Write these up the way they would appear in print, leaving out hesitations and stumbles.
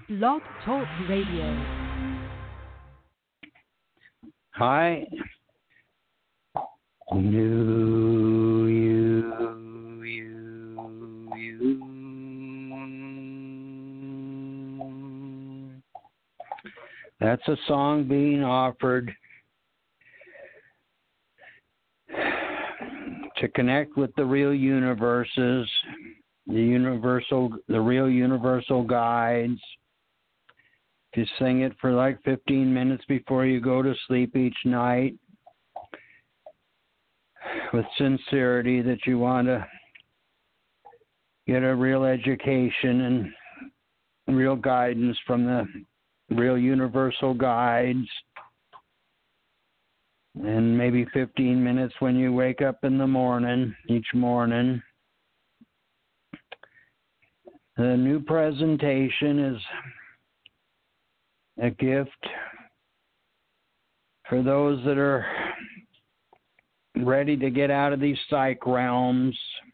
Blog Talk Radio. Hi. Knew you. That's a song being offered to connect with the real universes, the real universal guides. If you sing it for like 15 minutes before you go to sleep each night, with sincerity that you want to get a real education and real guidance from the real universal guides, and maybe 15 minutes when you wake up in the morning, each morning. The new presentation is a gift for those that are ready to get out of these psych realms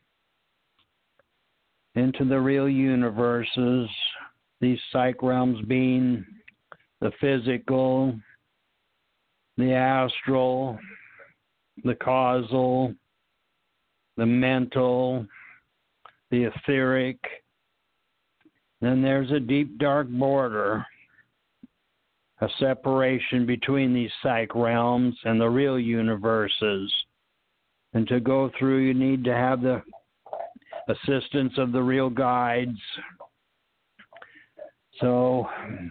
into the real universes, these psych realms being the physical, the astral, the causal, the mental, the etheric. Then there's a deep, dark border, a separation between these psych realms and the real universes. And to go through, you need to have the assistance of the real guides. So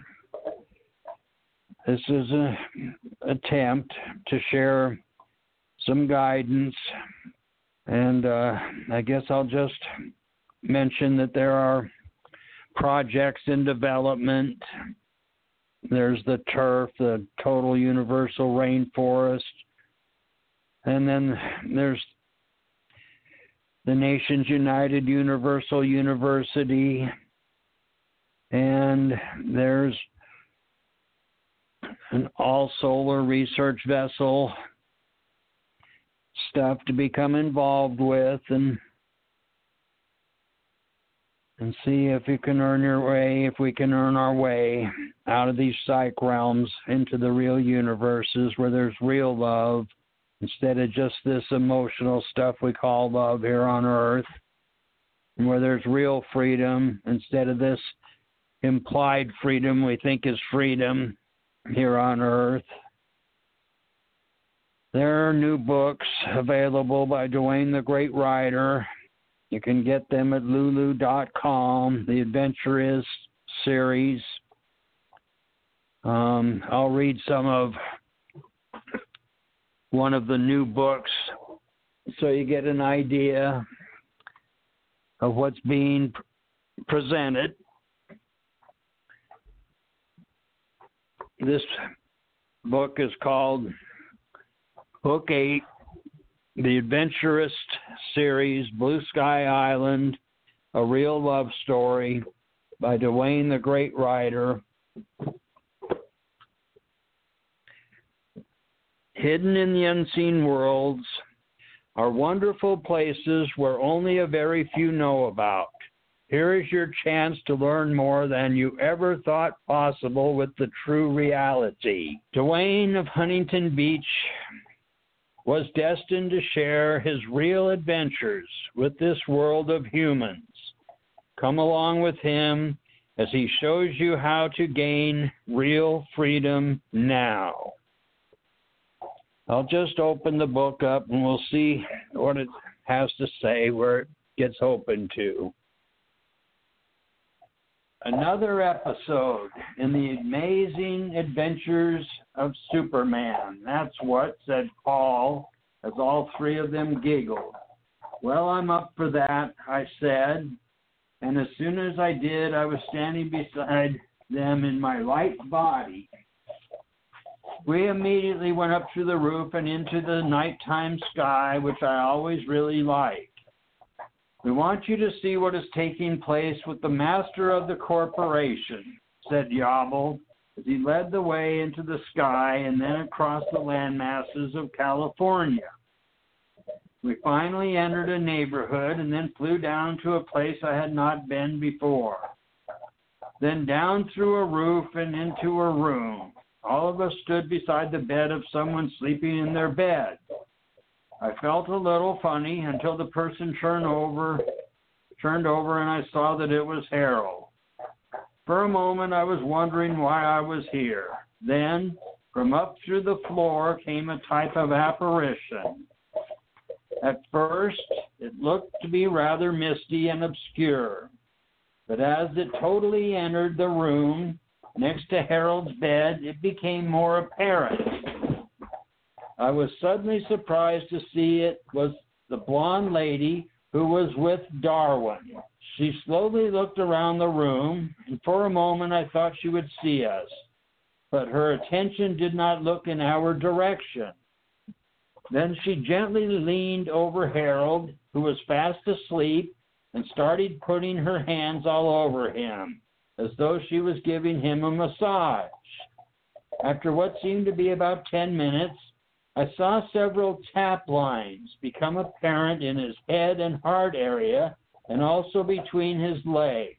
this is an attempt to share some guidance. And I guess I'll just mention that there are projects in development. There's the TURF, the Total Universal Rainforest. And then there's the Nations United Universal University. And there's an all-solar research vessel stuff to become involved with and see if you can earn your way, if we can earn our way out of these psych realms into the real universes where there's real love instead of just this emotional stuff we call love here on Earth, and where there's real freedom instead of this implied freedom we think is freedom here on Earth. There are new books available by Dwayne the Great Writer. You can get them at lulu.com, the Adventurist series. I'll read some of one of the new books so you get an idea of what's being presented. This book is called Book 8, The Adventurist Series, Blue Sky Island, A Real Love Story by Dwayne the Great Writer. Hidden in the unseen worlds are wonderful places where only a very few know about. Here is your chance to learn more than you ever thought possible with the true reality. Dwayne of Huntington Beach was destined to share his real adventures with this world of humans. Come along with him as he shows you how to gain real freedom now. I'll just open the book up and we'll see what it has to say, where it gets open to. Another episode in the amazing adventures of Superman. That's what, said Paul, as all three of them giggled. Well, I'm up for that, I said. And as soon as I did, I was standing beside them in my light body. We immediately went up through the roof and into the nighttime sky, which I always really liked. We want you to see what is taking place with the master of the corporation, said Yabel, as he led the way into the sky and then across the land masses of California. We finally entered a neighborhood and then flew down to a place I had not been before. then down through a roof and into a room. All of us stood beside the bed of someone sleeping in their bed. I felt a little funny until the person turned over and I saw that it was Harold. For a moment I was wondering why I was here. Then, from up through the floor came a type of apparition. At first, it looked to be rather misty and obscure, but as it totally entered the room next to Harold's bed, it became more apparent. I was suddenly surprised to see it was the blonde lady who was with Darwin. She slowly looked around the room, and for a moment I thought she would see us, but her attention did not look in our direction. Then she gently leaned over Harold, who was fast asleep, and started putting her hands all over him, as though she was giving him a massage. After what seemed to be about 10 minutes, I saw several tap lines become apparent in his head and heart area, and also between his legs.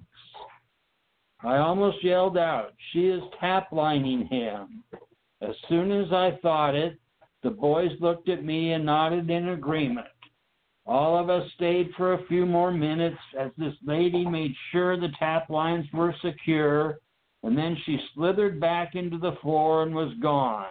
I almost yelled out, "She is tap lining him." As soon as I thought it, the boys looked at me and nodded in agreement. All of us stayed for a few more minutes as this lady made sure the tap lines were secure, and then she slithered back into the floor and was gone.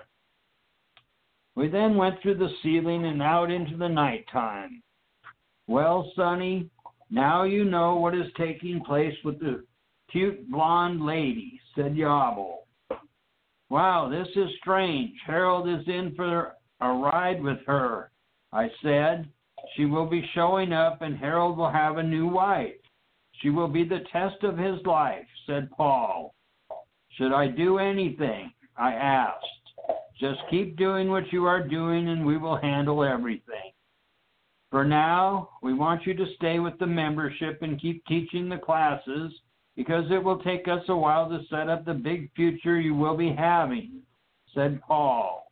We then went through the ceiling and out into the nighttime. "Well, Sonny, now you know what is taking place with the cute blonde lady," said Yobble. "Wow, this is strange. Harold is in for a ride with her," I said. "She will be showing up and Harold will have a new wife. She will be the test of his life," said Paul. "Should I do anything?" I asked. "Just keep doing what you are doing and we will handle everything. For now, we want you to stay with the membership and keep teaching the classes because it will take us a while to set up the big future you will be having," said Paul.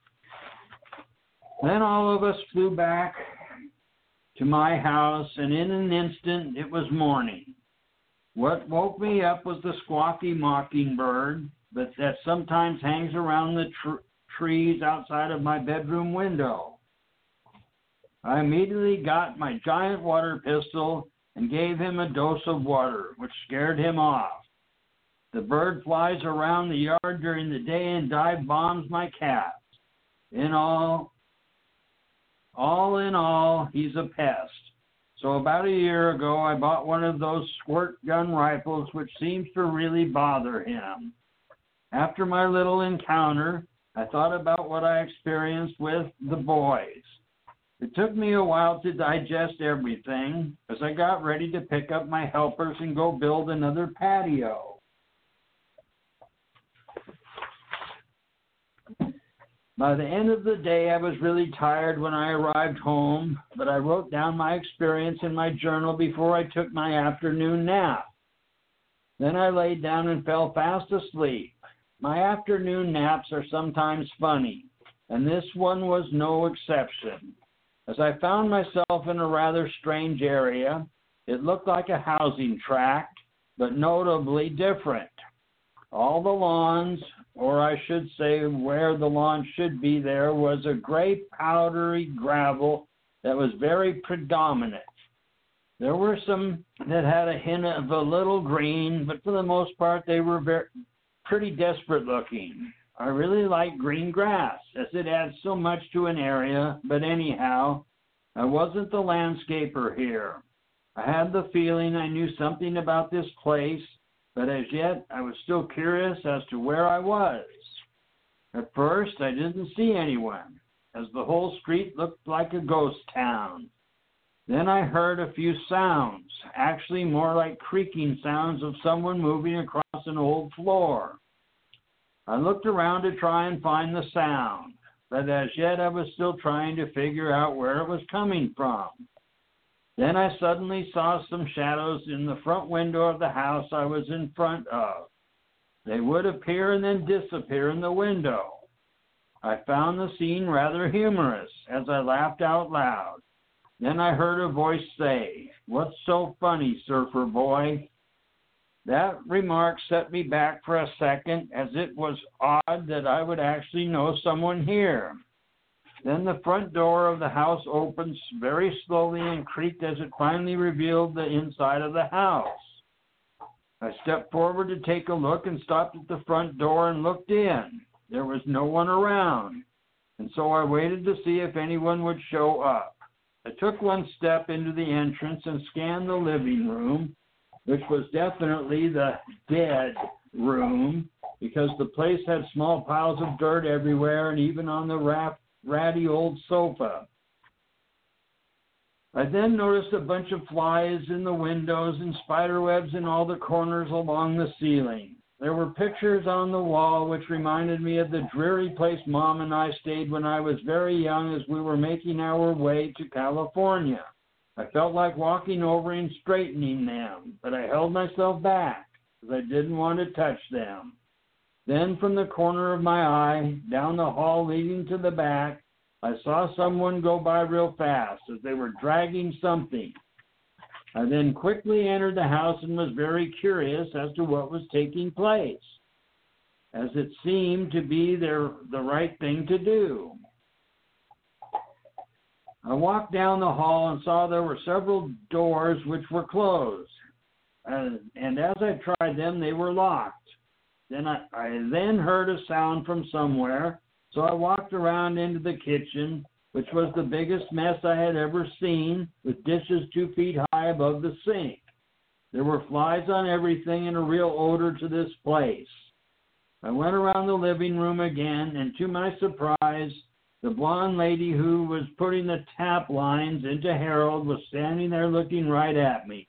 Then all of us flew back to my house, and in an instant it was morning. What woke me up was the squawky mockingbird that sometimes hangs around the trees outside of my bedroom window. I immediately got my giant water pistol and gave him a dose of water, which scared him off. The bird flies around the yard during the day and dive bombs my cats. In all in all, he's a pest. So about a year ago, I bought one of those squirt gun rifles, which seems to really bother him. After my little encounter, I thought about what I experienced with the boys. It took me a while to digest everything as I got ready to pick up my helpers and go build another patio. By the end of the day, I was really tired when I arrived home, but I wrote down my experience in my journal before I took my afternoon nap. Then I laid down and fell fast asleep. My afternoon naps are sometimes funny, and this one was no exception. As I found myself in a rather strange area, it looked like a housing tract, but notably different. All the lawns, or I should say where the lawn should be, there was a gray powdery gravel that was very predominant. There were some that had a hint of a little green, but for the most part they were pretty desperate looking. I really like green grass, as it adds so much to an area, but anyhow, I wasn't the landscaper here. I had the feeling I knew something about this place, but as yet I was still curious as to where I was. At first, I didn't see anyone, as the whole street looked like a ghost town. Then I heard a few sounds, actually more like creaking sounds of someone moving across an old floor. I looked around to try and find the sound, but as yet I was still trying to figure out where it was coming from. Then I suddenly saw some shadows in the front window of the house I was in front of. They would appear and then disappear in the window. I found the scene rather humorous as I laughed out loud. Then I heard a voice say, "What's so funny, surfer boy?" That remark set me back for a second, as it was odd that I would actually know someone here. Then the front door of the house opened very slowly and creaked as it finally revealed the inside of the house. I stepped forward to take a look and stopped at the front door and looked in. There was no one around, and so I waited to see if anyone would show up. I took one step into the entrance and scanned the living room, which was definitely the dead room, because the place had small piles of dirt everywhere and even on the ratty old sofa. I then noticed a bunch of flies in the windows and spider webs in all the corners along the ceiling. There were pictures on the wall which reminded me of the dreary place Mom and I stayed when I was very young, as we were making our way to California. I felt like walking over and straightening them, but I held myself back because I didn't want to touch them. Then from the corner of my eye, down the hall leading to the back, I saw someone go by real fast as they were dragging something. I then quickly entered the house and was very curious as to what was taking place, as it seemed to be the right thing to do. I walked down the hall and saw there were several doors which were closed, and as I tried them, they were locked. Then I heard a sound from somewhere, so I walked around into the kitchen, which was the biggest mess I had ever seen, with dishes 2 feet high above the sink. There were flies on everything and a real odor to this place. I went around the living room again, and to my surprise, the blonde lady who was putting the tap lines into Harold was standing there looking right at me.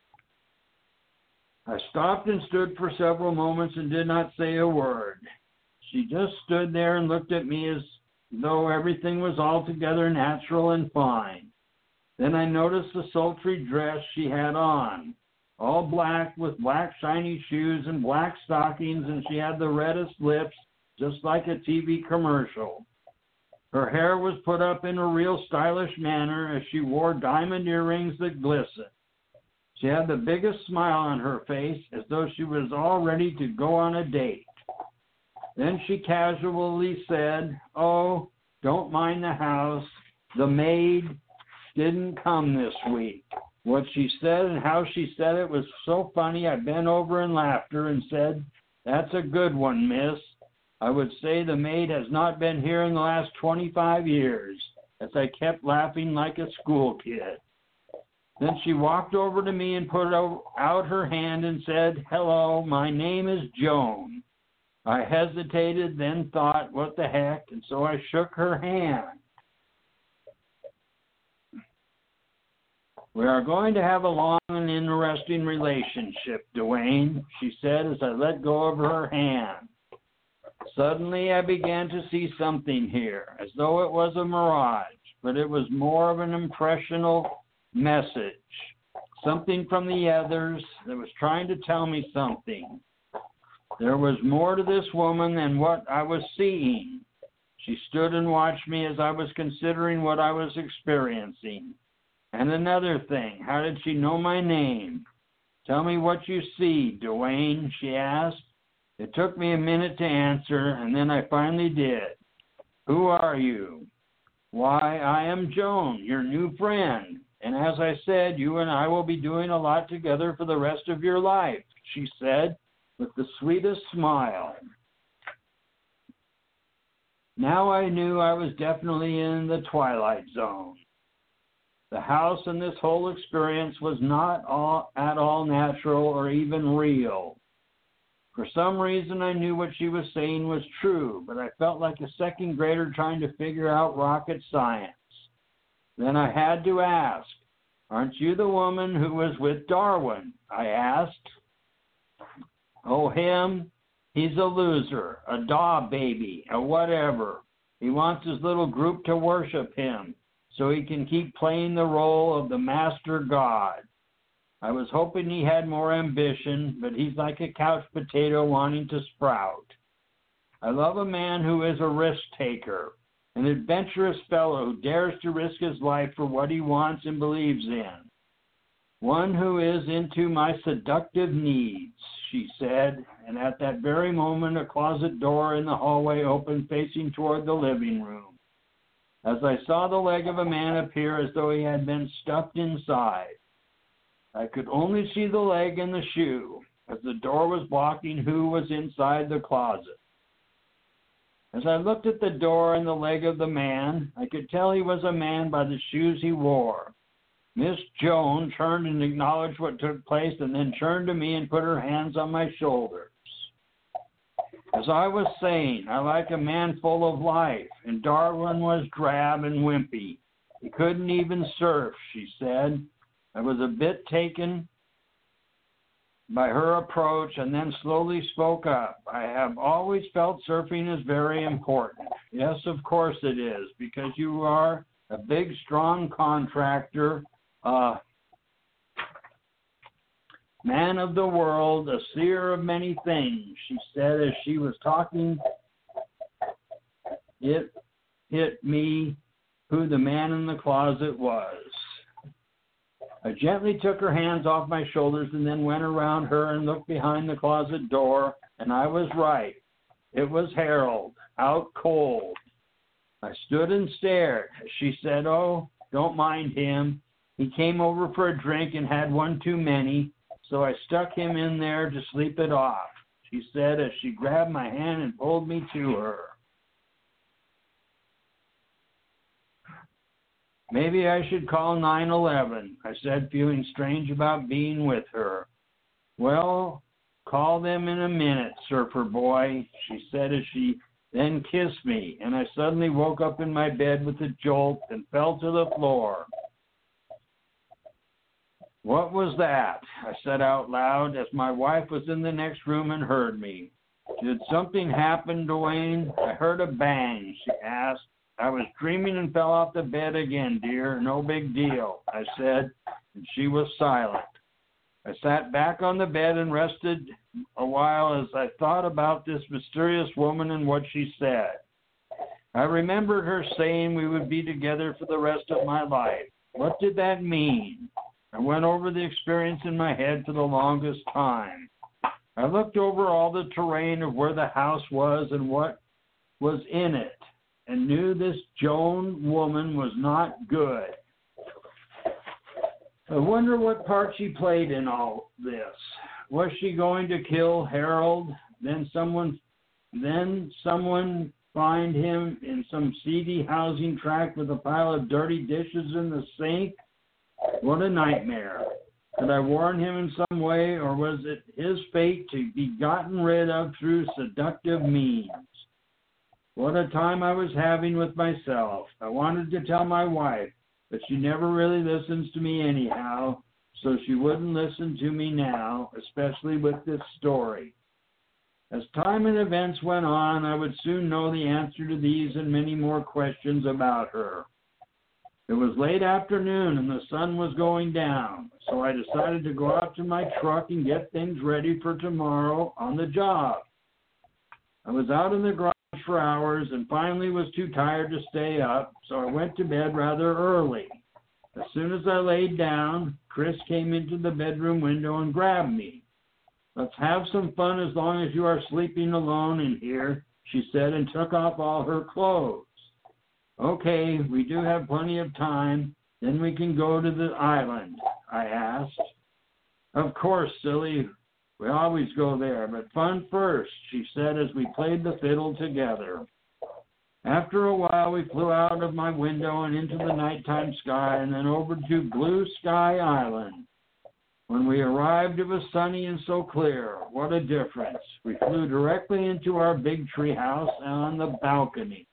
I stopped and stood for several moments and did not say a word. She just stood there and looked at me as though everything was altogether natural and fine. Then I noticed the sultry dress she had on, all black with black shiny shoes and black stockings, and she had the reddest lips, just like a TV commercial. Her hair was put up in a real stylish manner as she wore diamond earrings that glistened. She had the biggest smile on her face, as though she was all ready to go on a date. Then she casually said, "Oh, don't mind the house. The maid didn't come this week." What she said and how she said it was so funny, I bent over in laughter and said, "That's a good one, miss. I would say the maid has not been here in the last 25 years, as I kept laughing like a school kid. Then she walked over to me and put out her hand and said, "Hello, my name is Joan." I hesitated, then thought, what the heck, and so I shook her hand. "We are going to have a long and interesting relationship, Dwayne," she said as I let go of her hand. Suddenly I began to see something here, as though it was a mirage, but it was more of an impressional message, something from the others that was trying to tell me something. There was more to this woman than what I was seeing. She stood and watched me as I was considering what I was experiencing. And another thing, how did she know my name? "Tell me what you see, Dwayne," she asked. It took me a minute to answer, and then I finally did. "Who are you?" "Why, I am Joan, your new friend. And as I said, you and I will be doing a lot together for the rest of your life," she said with the sweetest smile. Now I knew I was definitely in the twilight zone. The house and this whole experience was not at all natural or even real. For some reason, I knew what she was saying was true, but I felt like a second grader trying to figure out rocket science. Then I had to ask, "Aren't you the woman who was with Darwin?" I asked. "Oh, him? He's a loser, a daw baby, a whatever. He wants his little group to worship him so he can keep playing the role of the master god. I was hoping he had more ambition, but he's like a couch potato wanting to sprout. I love a man who is a risk-taker, an adventurous fellow who dares to risk his life for what he wants and believes in. One who is into my seductive needs, she said, and at that very moment a closet door in the hallway opened facing toward the living room. As I saw the leg of a man appear as though he had been stuffed inside. I could only see the leg and the shoe, as the door was blocking who was inside the closet. As I looked at the door and the leg of the man, I could tell he was a man by the shoes he wore. Miss Joan turned and acknowledged what took place and then turned to me and put her hands on my shoulders. As I was saying, I like a man full of life, and Darwin was drab and wimpy. He couldn't even surf, she said. I was a bit taken by her approach and then slowly spoke up. I have always felt surfing is very important. Yes, of course it is, because you are a big, strong contractor, man of the world, a seer of many things, she said as she was talking. It hit me who the man in the closet was. I gently took her hands off my shoulders and then went around her and looked behind the closet door, and I was right. It was Harold, out cold. I stood and stared. She said, "Oh, don't mind him. He came over for a drink and had one too many, so I stuck him in there to sleep it off," she said as she grabbed my hand and pulled me to her. "Maybe I should call 911, I said, feeling strange about being with her. "Well, call them in a minute, surfer boy," she said as she then kissed me, and I suddenly woke up in my bed with a jolt and fell to the floor. "What was that?" I said out loud as my wife was in the next room and heard me. "Did something happen, Dwayne? I heard a bang," she asked. "I was dreaming and fell off the bed again, dear. No big deal," I said, and she was silent. I sat back on the bed and rested a while as I thought about this mysterious woman and what she said. I remembered her saying we would be together for the rest of my life. What did that mean? I went over the experience in my head for the longest time. I looked over all the terrain of where the house was and what was in it, and knew this Joan woman was not good. I wonder what part she played in all this. Was she going to kill Harold, then someone find him in some seedy housing tract with a pile of dirty dishes in the sink? What a nightmare. Could I warn him in some way, or was it his fate to be gotten rid of through seductive means? What a time I was having with myself. I wanted to tell my wife, but she never really listens to me anyhow, so she wouldn't listen to me now, especially with this story. As time and events went on, I would soon know the answer to these and many more questions about her. It was late afternoon and the sun was going down, so I decided to go out to my truck and get things ready for tomorrow on the job. I was out in the garage for hours and finally was too tired to stay up, so I went to bed rather early. As soon as I laid down, Chris came into the bedroom window and grabbed me. "Let's have some fun as long as you are sleeping alone in here," she said, and took off all her clothes. "Okay, we do have plenty of time. Then we can go to the island," I asked. "Of course, silly. We always go there, but fun first," she said as we played the fiddle together. After a while, we flew out of my window and into the nighttime sky and then over to Blue Sky Island. When we arrived, it was sunny and so clear. What a difference. We flew directly into our big tree house and on the balcony.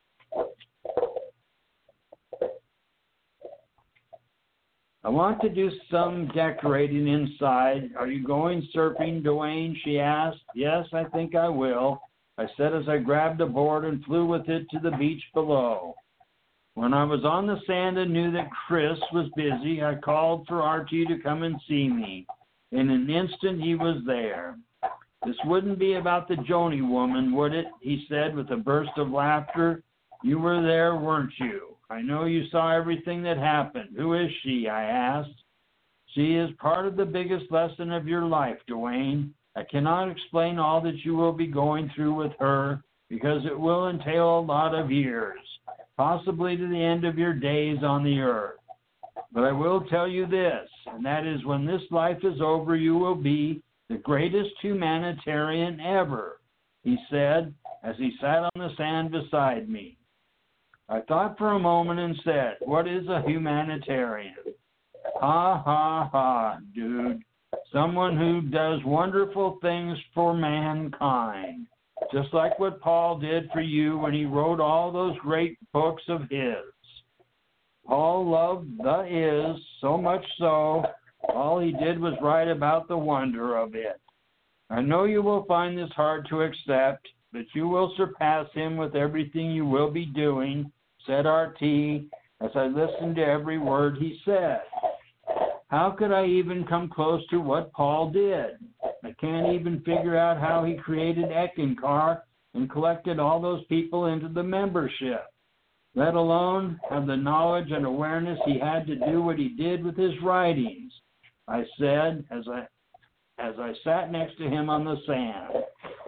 "I want to do some decorating inside. Are you going surfing, Dwayne?" she asked. "Yes, I think I will," I said as I grabbed a board and flew with it to the beach below. When I was on the sand and knew that Chris was busy, I called for Archie to come and see me. In an instant, he was there. "This wouldn't be about the Joni woman, would it?" he said with a burst of laughter. "You were there, weren't you? I know you saw everything that happened. Who is she?" I asked. She is part of the biggest lesson of your life, Dwayne. I cannot explain all that you will be going through with her because it will entail a lot of years, possibly to the end of your days on the earth. But I will tell you this, and that is when this life is over, you will be the greatest humanitarian ever, he said as he sat on the sand beside me. I thought for a moment and said, what is a humanitarian? Ha, ha, ha, dude. Someone who does wonderful things for mankind, just like what Paul did for you when he wrote all those great books of his. Paul loved the is so much so, all he did was write about the wonder of it. I know you will find this hard to accept, but you will surpass him with everything you will be doing, said R.T., as I listened to every word he said. How could I even come close to what Paul did? I can't even figure out how he created Eckankar and collected all those people into the membership, let alone have the knowledge and awareness he had to do what he did with his writings, I said as I sat next to him on the sand.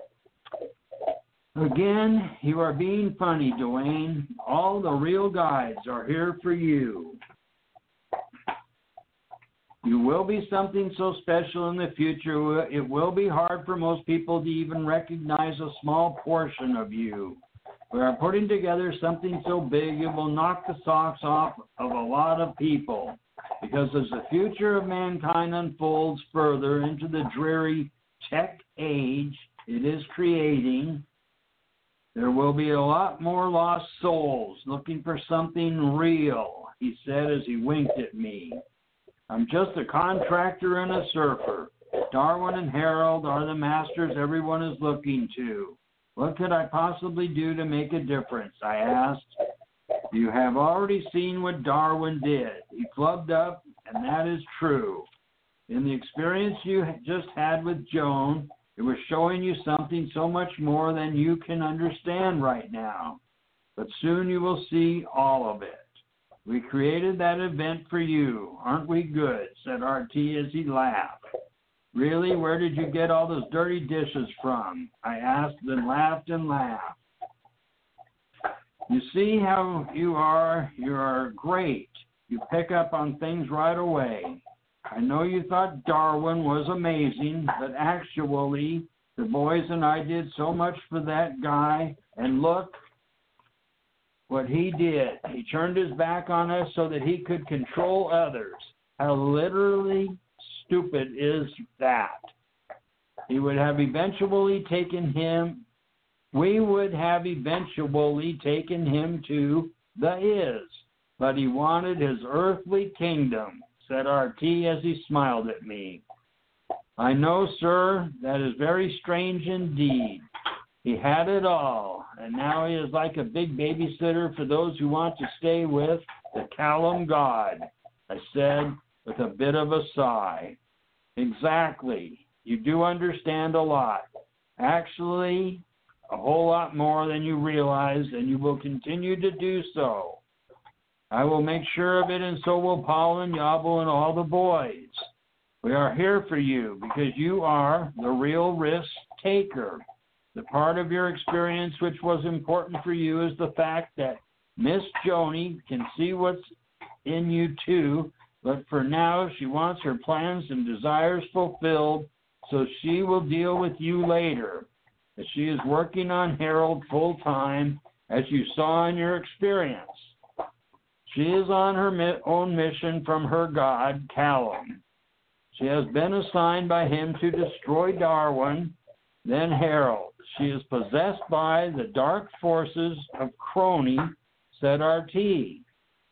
Again, you are being funny, Dwayne. All the real guides are here for you. You will be something so special in the future, it will be hard for most people to even recognize a small portion of you. We are putting together something so big it will knock the socks off of a lot of people, because as the future of mankind unfolds further into the dreary tech age it is creating, there will be a lot more lost souls looking for something real, he said as he winked at me. I'm just a contractor and a surfer. Darwin and Harold are the masters everyone is looking to. What could I possibly do to make a difference? I asked. You have already seen what Darwin did. He flubbed up, and that is true. In the experience you just had with Joan, it was showing you something so much more than you can understand right now. But soon you will see all of it. We created that event for you. Aren't we good? Said R.T. as he laughed. Really? Where did you get all those dirty dishes from? I asked, then laughed and laughed. You see how you are? You are great. You pick up on things right away. I know you thought Darwin was amazing, but actually, the boys and I did so much for that guy, and look what he did. He turned his back on us so that he could control others. How literally stupid is that? We would have eventually taken him to the is, but he wanted his earthly kingdom, said R.T. as he smiled at me. I know, sir, that is very strange indeed. He had it all, and now he is like a big babysitter for those who want to stay with the Callum God, I said with a bit of a sigh. Exactly. You do understand a lot. Actually, a whole lot more than you realize, and you will continue to do so. I will make sure of it, and so will Paul and Yabel and all the boys. We are here for you because you are the real risk taker. The part of your experience which was important for you is the fact that Miss Joni can see what's in you too, but for now she wants her plans and desires fulfilled, so she will deal with you later. As she is working on Harold full time, as you saw in your experience. She is on her own mission from her God, Callum. She has been assigned by him to destroy Darwin, then Harold. She is possessed by the dark forces of Crony, said R.T.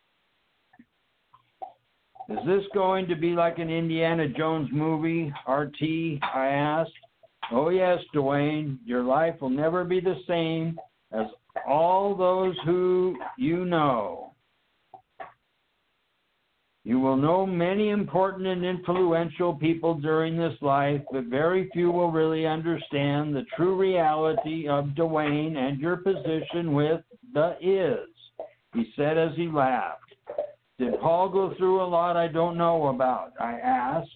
Is this going to be like an Indiana Jones movie, R.T., I asked. Oh, yes, Dwayne, your life will never be the same as all those who you know. You will know many important and influential people during this life, but very few will really understand the true reality of Dwayne and your position with the is, he said as he laughed. Did Paul go through a lot I don't know about? I asked.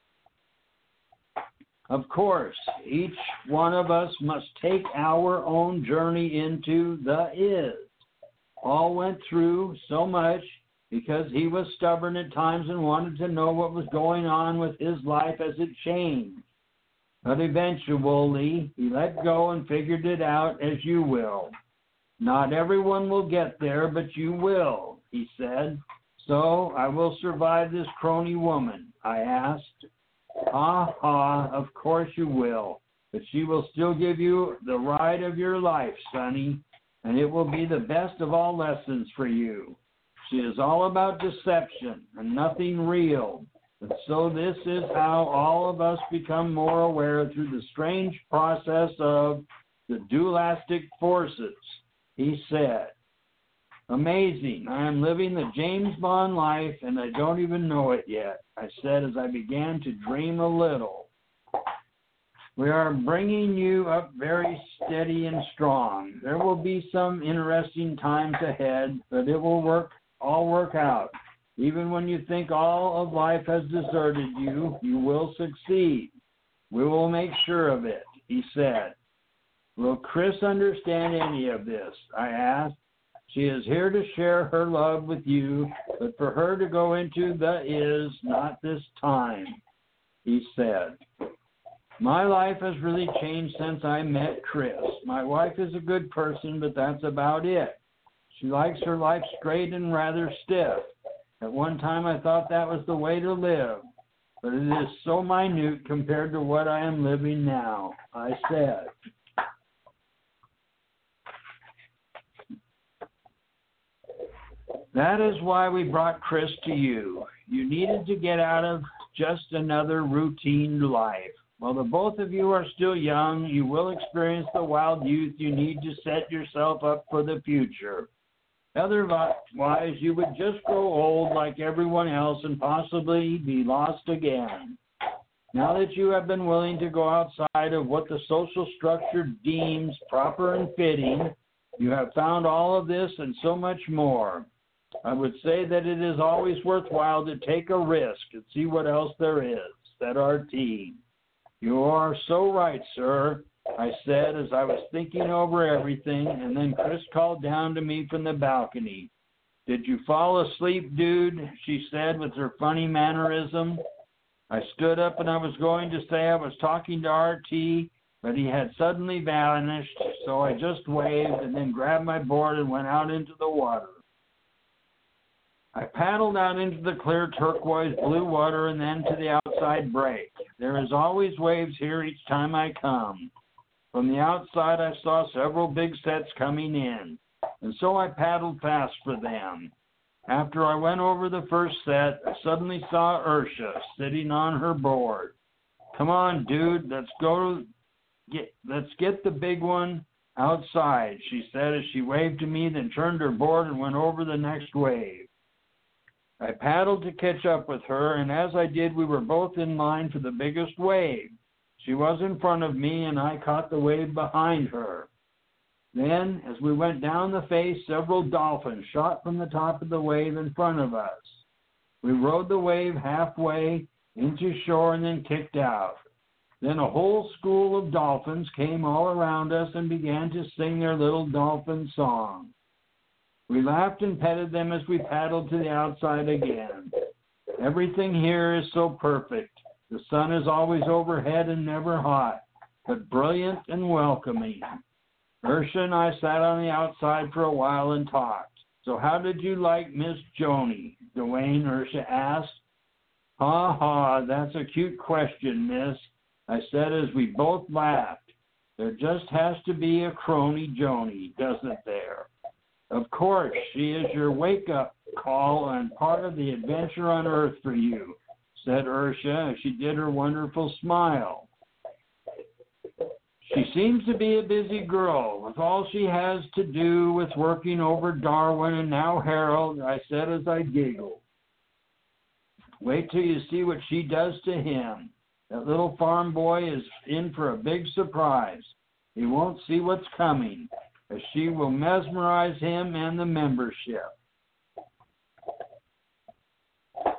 Of course, each one of us must take our own journey into the is. Paul went through so much because he was stubborn at times and wanted to know what was going on with his life as it changed. But eventually, he let go and figured it out as you will. Not everyone will get there, but you will, he said. So I will survive this crony woman, I asked. Ha ha, of course you will, but she will still give you the ride of your life, Sonny, and it will be the best of all lessons for you. She is all about deception and nothing real, and so this is how all of us become more aware through the strange process of the dualistic forces, he said. Amazing. I am living the James Bond life, and I don't even know it yet, I said as I began to dream a little. We are bringing you up very steady and strong. There will be some interesting times ahead, but it will all work out. Even when you think all of life has deserted you, you will succeed. We will make sure of it, he said. Will Chris understand any of this? I asked. She is here to share her love with you, but for her to go into the is not this time, he said. My life has really changed since I met Chris. My wife is a good person, but that's about it. She likes her life straight and rather stiff. At one time I thought that was the way to live, but it is so minute compared to what I am living now, I said. That is why we brought Chris to you. You needed to get out of just another routine life. While the both of you are still young, you will experience the wild youth you need to set yourself up for the future. Otherwise, you would just grow old like everyone else and possibly be lost again. Now that you have been willing to go outside of what the social structure deems proper and fitting, you have found all of this and so much more. I would say that it is always worthwhile to take a risk and see what else there is, said R.T. You are so right, sir, I said as I was thinking over everything, and then Chris called down to me from the balcony. Did you fall asleep, dude? She said with her funny mannerism. I stood up and I was going to say I was talking to R.T., but he had suddenly vanished, so I just waved and then grabbed my board and went out into the water. I paddled out into the clear turquoise blue water and then to the outside break. There is always waves here each time I come. From the outside, I saw several big sets coming in, and so I paddled fast for them. After I went over the first set, I suddenly saw Ursha sitting on her board. Come on, dude, let's get the big one outside, she said as she waved to me, then turned her board and went over the next wave. I paddled to catch up with her, and as I did, we were both in line for the biggest wave. She was in front of me, and I caught the wave behind her. Then, as we went down the face, several dolphins shot from the top of the wave in front of us. We rode the wave halfway into shore and then kicked out. Then a whole school of dolphins came all around us and began to sing their little dolphin song. We laughed and petted them as we paddled to the outside again. Everything here is so perfect. The sun is always overhead and never hot, but brilliant and welcoming. Ursha and I sat on the outside for a while and talked. So how did you like Miss Joni? Dwayne, Ursha asked. Ha ha, that's a cute question, miss, I said as we both laughed. There just has to be a crony Joni, doesn't there? Of course, she is your wake-up call and part of the adventure on Earth for you, said Ursha as she did her wonderful smile. She seems to be a busy girl with all she has to do with working over Darwin and now Harold, I said as I giggled. Wait till you see what she does to him. That little farm boy is in for a big surprise. He won't see what's coming, as she will mesmerize him and the membership.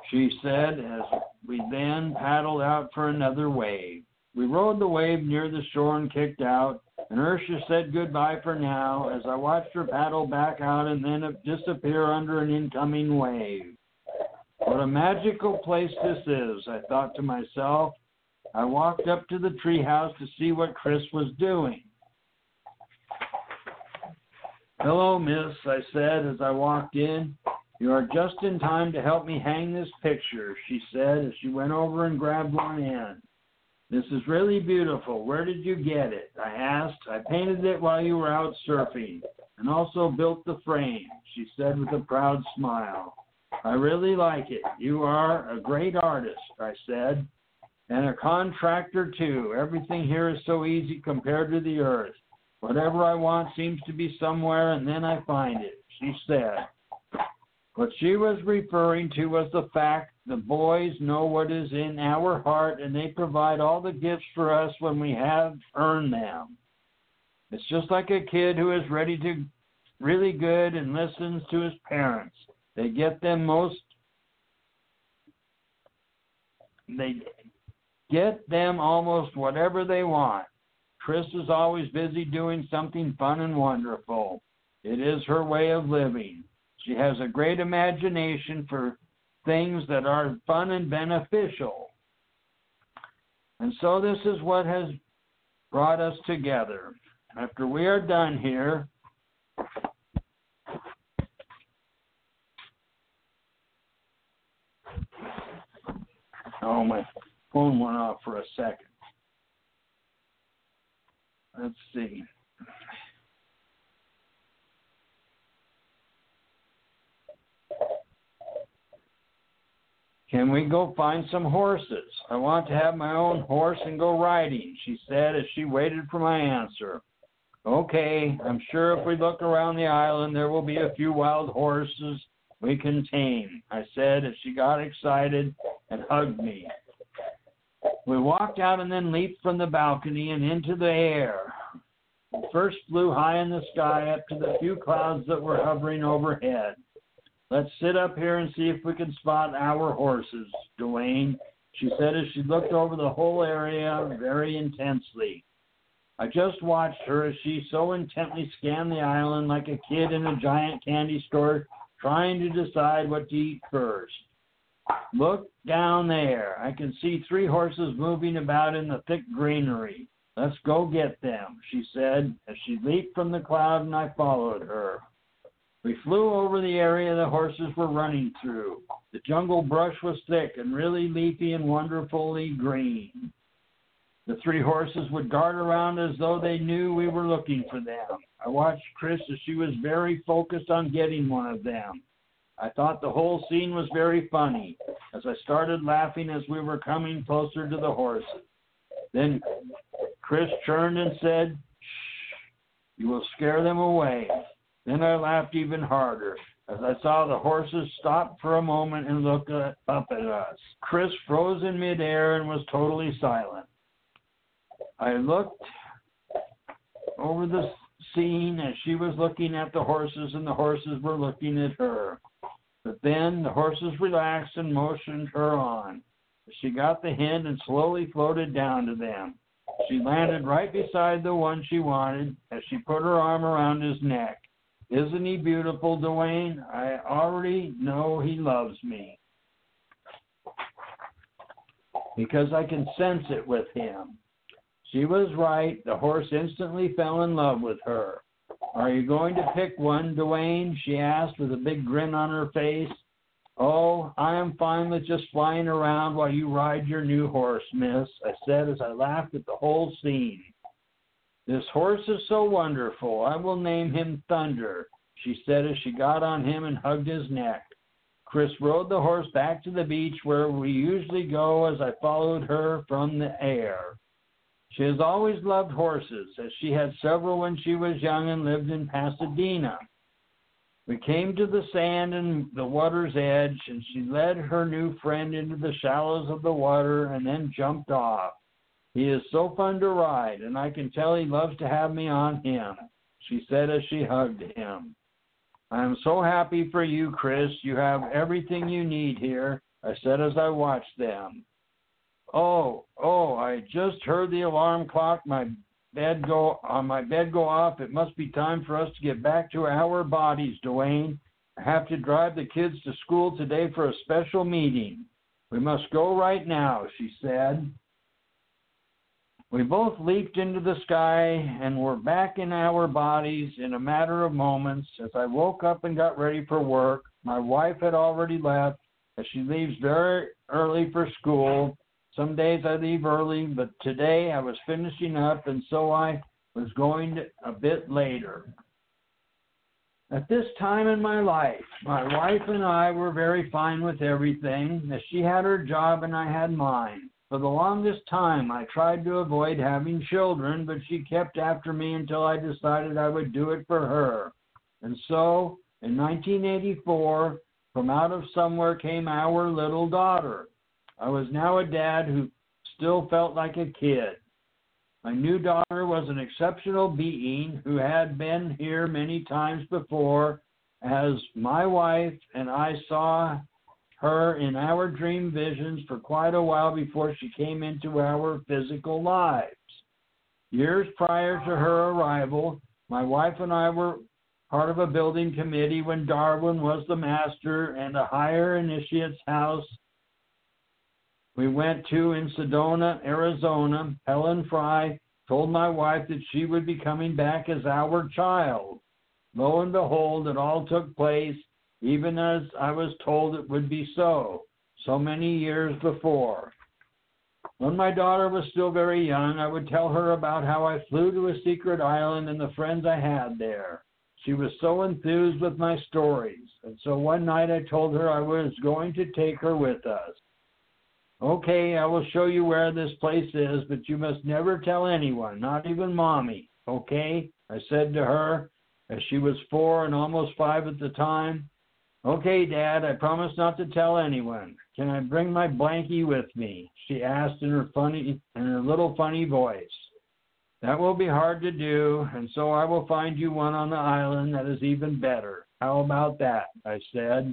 she said as we then paddled out for another wave. We rode the wave near the shore and kicked out, and Ursula said goodbye for now as I watched her paddle back out and then disappear under an incoming wave. What a magical place this is, I thought to myself. I walked up to the treehouse to see what Chris was doing. "Hello, miss," I said as I walked in. "You are just in time to help me hang this picture," she said as she went over and grabbed one end. "This is really beautiful. Where did you get it?" I asked. "I painted it while you were out surfing and also built the frame," she said with a proud smile. "I really like it. You are a great artist," I said, "and a contractor too. Everything here is so easy compared to the earth. Whatever I want seems to be somewhere, and then I find it," she said. What she was referring to was the fact the boys know what is in our heart, and they provide all the gifts for us when we have earned them. It's just like a kid who is really good and listens to his parents. They get them almost whatever they want. Chris is always busy doing something fun and wonderful. It is her way of living. She has a great imagination for things that are fun and beneficial. And so this is what has brought us together. After we are done here, oh, my phone went off for a second. Let's see. "Can we go find some horses? I want to have my own horse and go riding," she said as she waited for my answer. "Okay, I'm sure if we look around the island there will be a few wild horses we can tame," I said as she got excited and hugged me. We walked out and then leaped from the balcony and into the air. We first flew high in the sky up to the few clouds that were hovering overhead. "Let's sit up here and see if we can spot our horses, Dwayne," she said as she looked over the whole area very intensely. I just watched her as she so intently scanned the island like a kid in a giant candy store trying to decide what to eat first. "Look down there. I can see 3 horses moving about in the thick greenery. Let's go get them," she said as she leaped from the cloud and I followed her. We flew over the area the horses were running through. The jungle brush was thick and really leafy and wonderfully green. The 3 horses would dart around as though they knew we were looking for them. I watched Chris as she was very focused on getting one of them. I thought the whole scene was very funny as I started laughing as we were coming closer to the horses. Then Chris turned and said, "Shh, you will scare them away." Then I laughed even harder as I saw the horses stop for a moment and look up at us. Chris froze in midair and was totally silent. I looked over the scene as she was looking at the horses and the horses were looking at her. But then the horses relaxed and motioned her on. She got the hint and slowly floated down to them. She landed right beside the one she wanted as she put her arm around his neck. "Isn't he beautiful, Dwayne? I already know he loves me because I can sense it with him." She was right. The horse instantly fell in love with her. "Are you going to pick one, Dwayne?" she asked with a big grin on her face. "Oh, I am fine with just flying around while you ride your new horse, miss," I said as I laughed at the whole scene. "This horse is so wonderful. I will name him Thunder," she said as she got on him and hugged his neck. Chris rode the horse back to the beach where we usually go as I followed her from the air. She has always loved horses, as she had several when she was young and lived in Pasadena. We came to the sand and the water's edge, and she led her new friend into the shallows of the water and then jumped off. "He is so fun to ride, and I can tell he loves to have me on him," she said as she hugged him. "I am so happy for you, Chris. You have everything you need here. I said as I watched them. Oh, I just heard the alarm clock on my bed go off. It must be time for us to get back to our bodies, Dwayne. I have to drive the kids to school today for a special meeting. We must go right now, she said. We both leaped into the sky and were back in our bodies in a matter of moments. As I woke up and got ready for work, my wife had already left, as she leaves very early for school. Some days I leave early, but today I was finishing up, and so I was going a bit later. At this time in my life, my wife and I were very fine with everything, as she had her job and I had mine. For the longest time, I tried to avoid having children, but she kept after me until I decided I would do it for her. And so, in 1984, from out of somewhere came our little daughter. I was now a dad who still felt like a kid. My new daughter was an exceptional being who had been here many times before, as my wife and I saw her in our dream visions for quite a while before she came into our physical lives. Years prior to her arrival, my wife and I were part of a building committee when Darwin was the master and a higher initiate's house we went to in Sedona, Arizona. Helen Fry told my wife that she would be coming back as our child. Lo and behold, it all took place even as I was told it would be so many years before. When my daughter was still very young, I would tell her about how I flew to a secret island and the friends I had there. She was so enthused with my stories, and so one night I told her I was going to take her with us. Okay, I will show you where this place is, but you must never tell anyone, not even Mommy, okay? I said to her, as she was 4 and almost 5 at the time. Okay, Dad, I promise not to tell anyone. Can I bring my blankie with me? She asked in her little funny voice. That will be hard to do, and so I will find you one on the island that is even better. How about that? I said.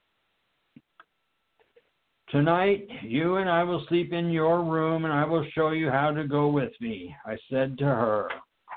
Tonight, you and I will sleep in your room, and I will show you how to go with me, I said to her.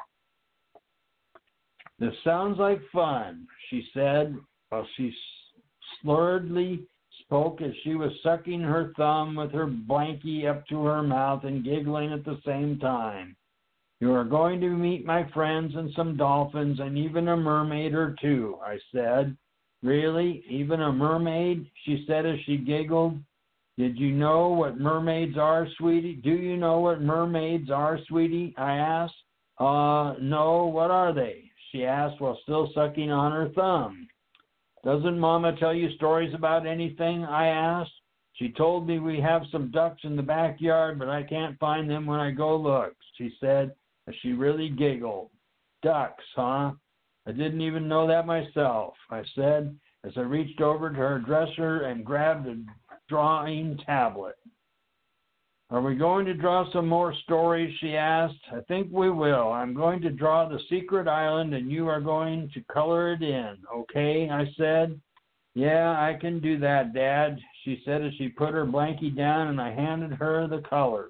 This sounds like fun, she said, while she slurredly spoke as she was sucking her thumb with her blankie up to her mouth and giggling at the same time. You are going to meet my friends and some dolphins and even a mermaid or two, I said. Really? Even a mermaid? She said as she giggled. Did you know what mermaids are, sweetie? Do you know what mermaids are, sweetie? I asked. No, what are they? She asked while still sucking on her thumb. Doesn't Mama tell you stories about anything? I asked. She told me we have some ducks in the backyard, but I can't find them when I go look, she said, as she really giggled. Ducks, huh? I didn't even know that myself, I said, as I reached over to her dresser and grabbed a drawing tablet. Are we going to draw some more stories, she asked. I think we will. I'm going to draw the secret island and you are going to color it in, okay? I said. Yeah, I can do that, Dad, she said as she put her blankie down and I handed her the colors.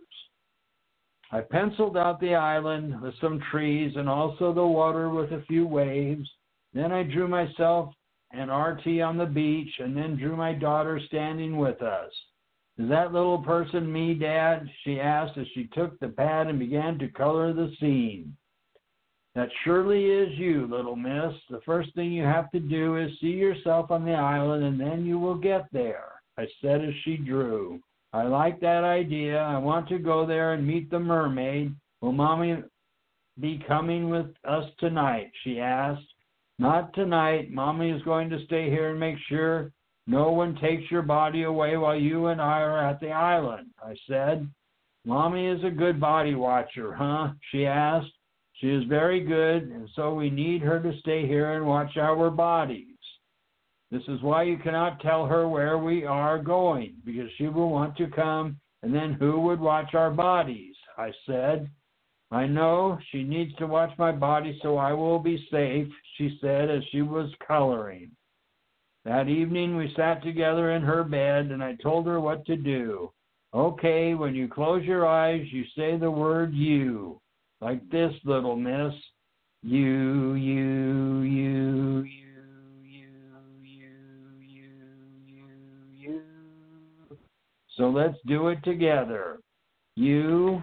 I penciled out the island with some trees and also the water with a few waves. Then I drew myself and RT on the beach and then drew my daughter standing with us. Is that little person me, Dad? She asked as she took the pad and began to color the scene. That surely is you, little miss. The first thing you have to do is see yourself on the island and then you will get there, I said as she drew. I like that idea. I want to go there and meet the mermaid. Will Mommy be coming with us tonight? She asked. Not tonight. Mommy is going to stay here and make sure no one takes your body away while you and I are at the island, I said. Mommy is a good body watcher, huh? She asked. She is very good, and so we need her to stay here and watch our bodies. This is why you cannot tell her where we are going, because she will want to come, and then who would watch our bodies? I said. I know she needs to watch my body so I will be safe, she said as she was coloring. That evening we sat together in her bed, and I told her what to do. Okay, when you close your eyes, you say the word you. Like this, little miss. You, you, you, you, you, you, you, you, you. So let's do it together. You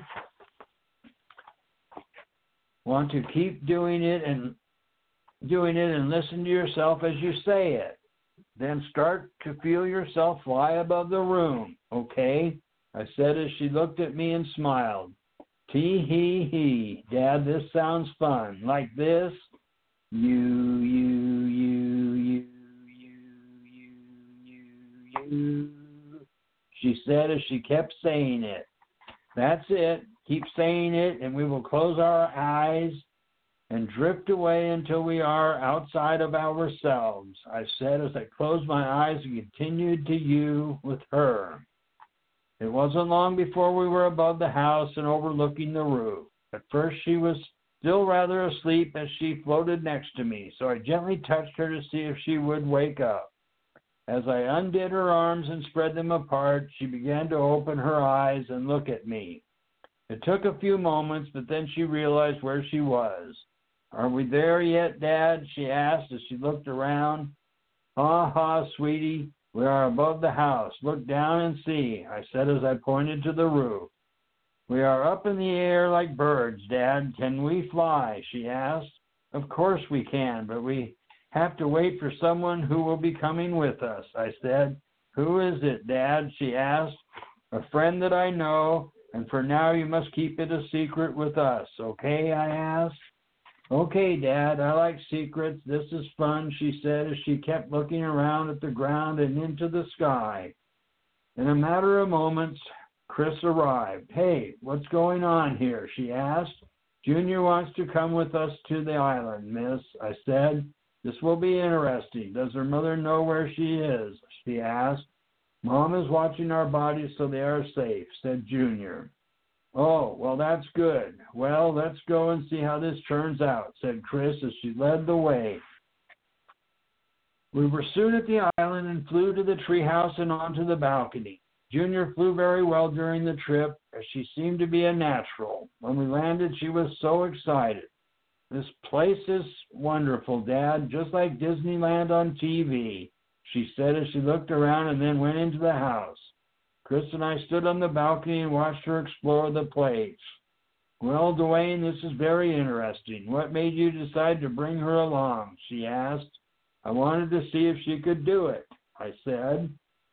want to keep doing it and listen to yourself as you say it. Then start to feel yourself fly above the room, okay? I said as she looked at me and smiled. Tee-hee-hee, Dad, this sounds fun. Like this, you, you, you, you, you, you, you, you. She said as she kept saying it. That's it. Keep saying it, and we will close our eyes and drift away until we are outside of ourselves, I said as I closed my eyes and continued to you with her. It wasn't long before we were above the house and overlooking the roof. At first she was still rather asleep as she floated next to me, so I gently touched her to see if she would wake up. As I undid her arms and spread them apart, she began to open her eyes and look at me. It took a few moments, but then she realized where she was. Are we there yet, Dad? She asked as she looked around. Ha, sweetie, we are above the house. Look down and see, I said as I pointed to the roof. We are up in the air like birds, Dad. Can we fly? She asked. Of course we can, but we have to wait for someone who will be coming with us, I said. Who is it, Dad? She asked. A friend that I know, and for now you must keep it a secret with us, okay? I asked. Okay, Dad, I like secrets. This is fun, she said as she kept looking around at the ground and into the sky. In a matter of moments, Chris arrived. Hey, what's going on here? She asked. Junior wants to come with us to the island, miss, I said. This will be interesting. Does her mother know where she is? She asked. Mom is watching our bodies so they are safe, said Junior. Oh, well, that's good. Well, let's go and see how this turns out, said Chris as she led the way. We were soon at the island and flew to the treehouse and onto the balcony. Junior flew very well during the trip, as she seemed to be a natural. When we landed, she was so excited. This place is wonderful, Dad, just like Disneyland on TV, she said as she looked around and then went into the house. Chris and I stood on the balcony and watched her explore the place. Well, Dwayne, this is very interesting. What made you decide to bring her along? She asked. I wanted to see if she could do it, I said.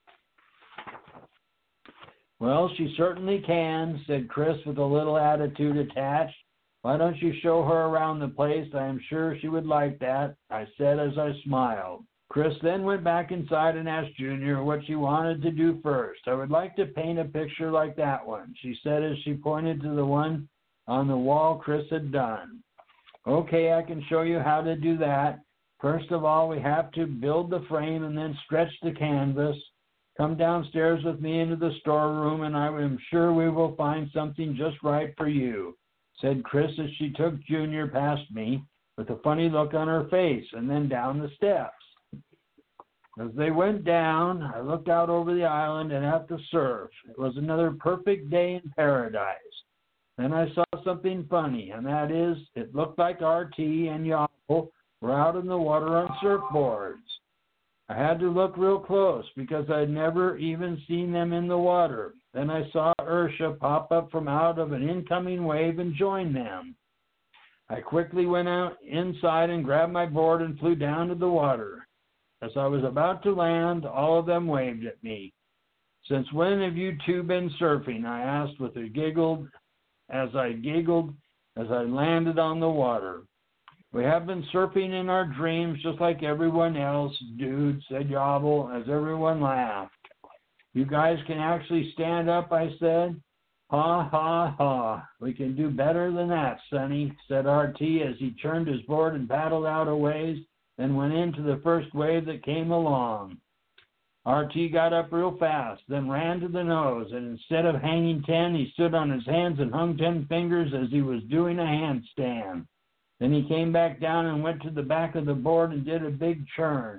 Well, she certainly can, said Chris with a little attitude attached. Why don't you show her around the place? I am sure she would like that, I said as I smiled. Chris then went back inside and asked Junior what she wanted to do first. I would like to paint a picture like that one, she said as she pointed to the one on the wall Chris had done. Okay, I can show you how to do that. First of all, we have to build the frame and then stretch the canvas. Come downstairs with me into the storeroom, and I am sure we will find something just right for you, said Chris as she took Junior past me with a funny look on her face and then down the steps. As they went down, I looked out over the island and at the surf. It was another perfect day in paradise. Then I saw something funny, and that is, it looked like RT and Yabble were out in the water on surfboards. I had to look real close because I'd never even seen them in the water. Then I saw Ursha pop up from out of an incoming wave and join them. I quickly went out inside and grabbed my board and flew down to the water. As I was about to land, all of them waved at me. Since when have you two been surfing? I asked with a giggle as I landed on the water. We have been surfing in our dreams just like everyone else, dude, said Yabble as everyone laughed. You guys can actually stand up, I said. Ha, ha, ha. We can do better than that, Sonny, said RT as he turned his board and paddled out a ways, then went into the first wave that came along. RT got up real fast, then ran to the nose, and instead of hanging 10, he stood on his hands and hung 10 fingers as he was doing a handstand. Then he came back down and went to the back of the board and did a big churn.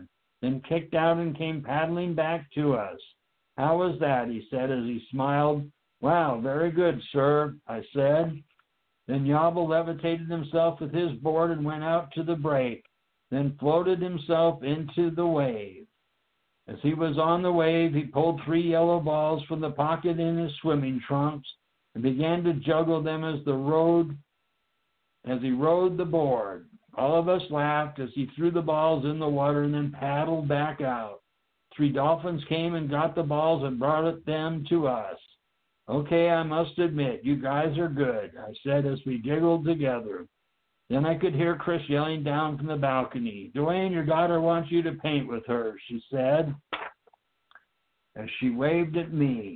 then kicked out and came paddling back to us. How was that? He said as he smiled. Wow, very good, sir, I said. Then Yabble levitated himself with his board and went out to the break, then floated himself into the wave. As he was on the wave, he pulled 3 yellow balls from the pocket in his swimming trunks and began to juggle them as he rode the board. All of us laughed as he threw the balls in the water and then paddled back out. 3 dolphins came and got the balls and brought them to us. Okay, I must admit, you guys are good, I said as we giggled together. Then I could hear Chris yelling down from the balcony. Dwayne, your daughter wants you to paint with her, she said, as she waved at me.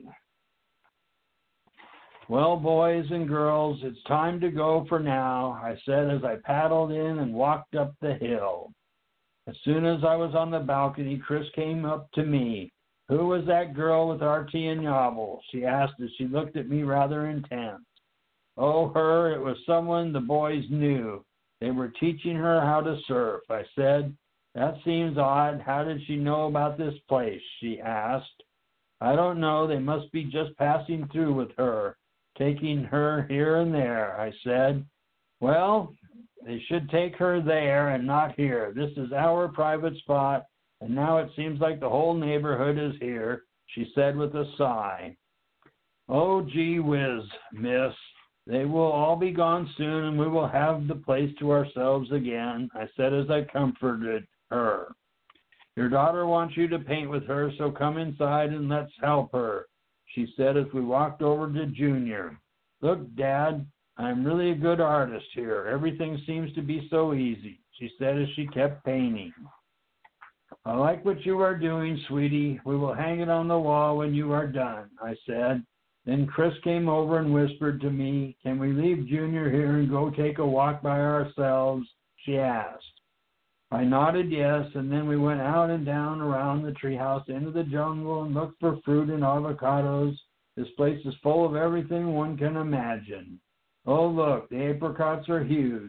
Well, boys and girls, it's time to go for now, I said as I paddled in and walked up the hill. As soon as I was on the balcony, Chris came up to me. Who was that girl with RT and Yabble? She asked as she looked at me rather intense. Oh, her, it was someone the boys knew. They were teaching her how to surf, I said. That seems odd. How did she know about this place? She asked. I don't know. They must be just passing through with her, taking her here and there, I said. Well, they should take her there and not here. This is our private spot, and now it seems like the whole neighborhood is here, she said with a sigh. Oh, gee whiz, miss. They will all be gone soon, and we will have the place to ourselves again, I said as I comforted her. Your daughter wants you to paint with her, so come inside and let's help her, she said as we walked over to Junior. Look, Dad, I'm really a good artist here. Everything seems to be so easy, she said as she kept painting. I like what you are doing, sweetie. We will hang it on the wall when you are done, I said. Then Chris came over and whispered to me, can we leave Junior here and go take a walk by ourselves? She asked. I nodded yes, and then we went out and down around the treehouse into the jungle and looked for fruit and avocados. This place is full of everything one can imagine. Oh, look, the apricots are huge.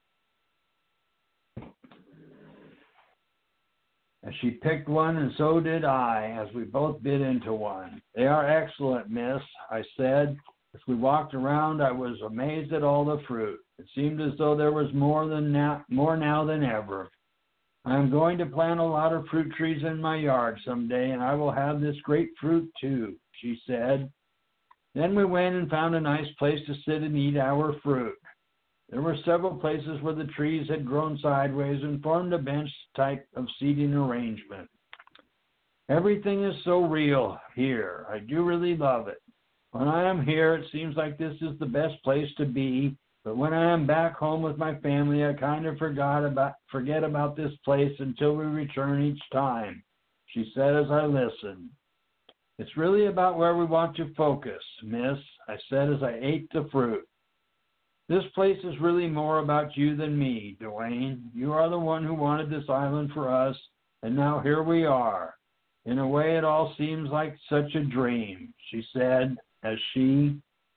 And she picked one, and so did I, as we both bit into one. They are excellent, miss, I said. As we walked around, I was amazed at all the fruit. It seemed as though there was more now than ever. I am going to plant a lot of fruit trees in my yard someday, and I will have this grapefruit too, she said. Then we went and found a nice place to sit and eat our fruit. There were several places where the trees had grown sideways and formed a bench type of seating arrangement. Everything is so real here. I do really love it. When I am here, it seems like this is the best place to be, but when I am back home with my family, I kind of forget about this place until we return each time, she said as I listened. It's really about where we want to focus, miss, I said as I ate the fruit. This place is really more about you than me, Dwayne. You are the one who wanted this island for us, and now here we are. In a way, it all seems like such a dream, she said as she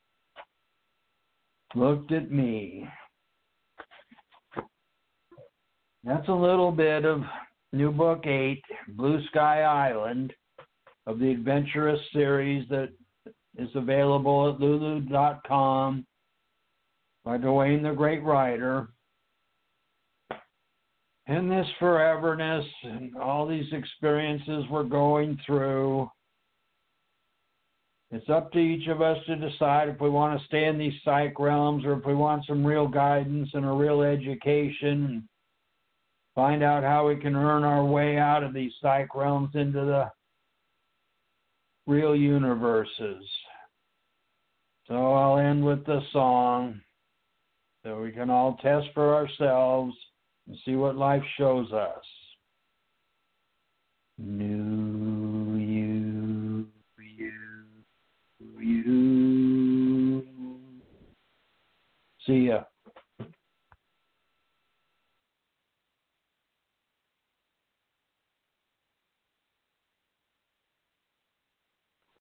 looked at me. That's a little bit of New Book 8, Blue Sky Island, of the Adventurous series that is available at lulu.com. by Dwayne the Great Writer. In this foreverness and all these experiences we're going through, it's up to each of us to decide if we want to stay in these psych realms or if we want some real guidance and a real education and find out how we can earn our way out of these psych realms into the real universes. So I'll end with the song, so we can all test for ourselves and see what life shows us.